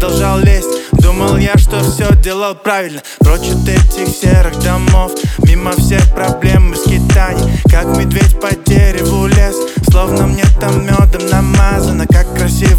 продолжал лезть. Думал я, что все делал правильно, прочь от этих серых домов, мимо всех проблем и скитаний. Как медведь по дереву лез, словно мне там медом намазано. Как красиво